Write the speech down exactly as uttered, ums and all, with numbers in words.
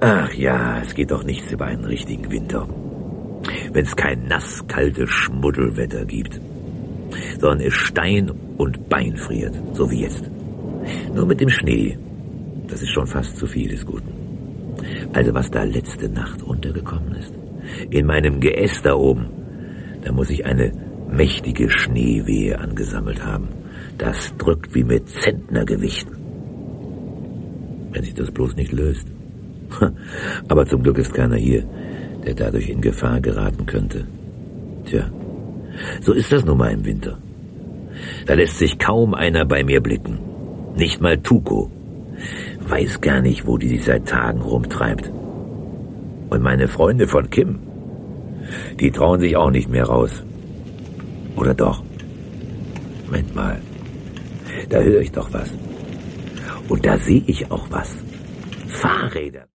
Ach ja, es geht doch nichts über einen richtigen Winter. Wenn es kein nass, kaltes Schmuddelwetter gibt, sondern es Stein und Bein friert, so wie jetzt. Nur mit dem Schnee, das ist schon fast zu viel des Guten. Also was da letzte Nacht untergekommen ist, in meinem Geäst da oben, da muss ich eine mächtige Schneewehe angesammelt haben. Das drückt wie mit Zentnergewicht. Wenn sich das bloß nicht löst. Aber zum Glück ist keiner hier, der dadurch in Gefahr geraten könnte. Tja, so ist das nun mal im Winter. Da lässt sich kaum einer bei mir blicken. Nicht mal Tuko. Weiß gar nicht, wo die sich seit Tagen rumtreibt. Und meine Freunde von Kim, die trauen sich auch nicht mehr raus. Oder doch? Moment mal. Da höre ich doch was. Und da sehe ich auch was. Fahrräder.